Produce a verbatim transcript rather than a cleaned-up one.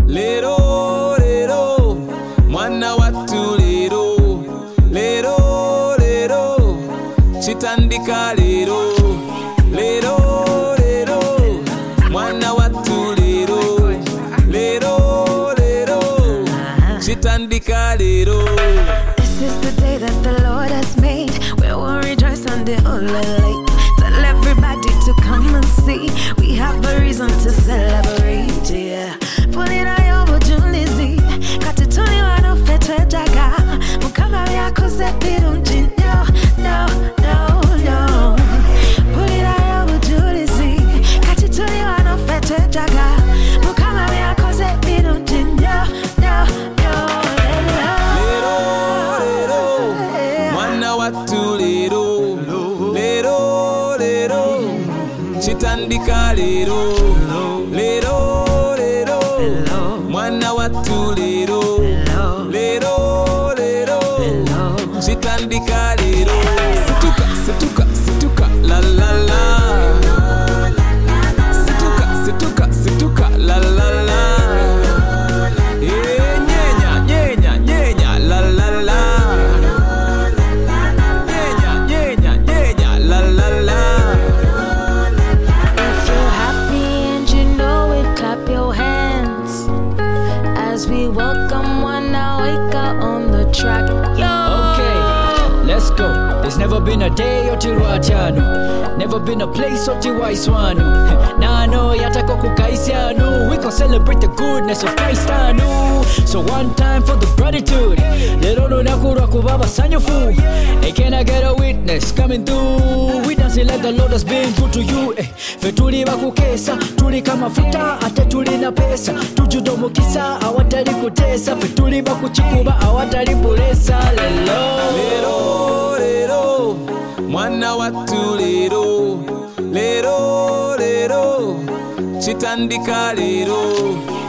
Lero, lero, mwana watu lero. Lero, lero, chitandika lero. Lero, lero, mwana watu lero. Lero, lero, chitandika lero. This is the day that the Lord has made. We will rejoice and the whole light. Tell everybody to come and see. We have a reason to celebrate, yeah. Pull it out your Julizi. Katituni wano fete jaga. Mukama yako zepi dunji. No, no, no, no. Pull it out your Julizi. Katituni wano fete jaga. Mukama yako zepi dunji. No, no, no. Lero, lero, mwana watu lero. Lero, lero, chitandika lero. Lero, lero, mwana watu lero. Lero, lero, chitandika lero. Situka, situka, situka, la la la. Situka, situka, situka, la la la. Eh, nyenya, nyenya, nyenya, la la la. Nyenya, nyenya, nyenya, la la la. If you're happy and you know it, clap your hands as we welcome one now wake up on the track. Yo. Okay, let's go. There's never been a day otiwachano, never been a place otiwaiswanu. Nano yatako kukaisianu. We gon' celebrate the goodness of Christ anu. So one time for the gratitude. Lerono nakura kubaba sanyofu. Hey, can I get a witness coming through? We dancing like the Lord has been good to you. Hey, fetuli bakukesa, tuli kama futa, ate tuli na pesa. Tujudomo kisa, awatali kutesa. Fetuli bakuchikuba, awatali pulesa. Lelo. Lero, lero, mwana watu lero. Lero, lero, chitandika lero.